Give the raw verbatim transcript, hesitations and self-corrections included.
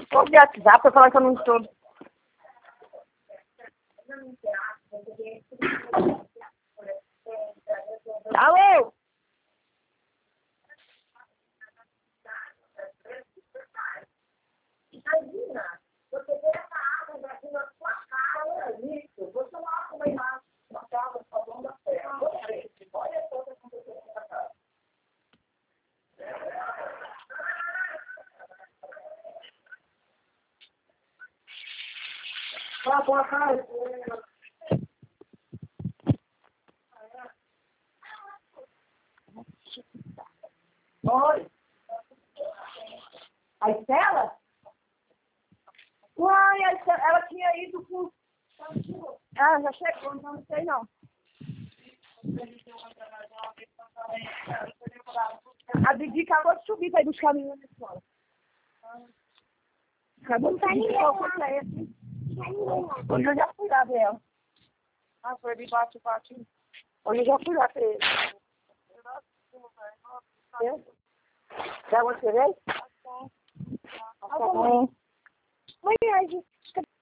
Tô de WhatsApp pra falar que eu não estou. Alô? Imagina, você vê essa água daqui na sua cara, isso. Você não acha uma imagem na casa, sua mão da terra. Olha só o que aconteceu nessa casa. Vá pra casa. Oi. A Estela? Uai, a Estela, ela tinha ido com... Ah, já chegou, então não sei não. A Didi acabou de subir para ir buscar a menina na escola. Acabou de subir para buscar esse. Hoje eu já fui lá ver ela. Ah, foi de bate, bate. Hoje eu já fui lá ver ele. Eu? Já você veio? Tá bom. Tá bom. Mãe,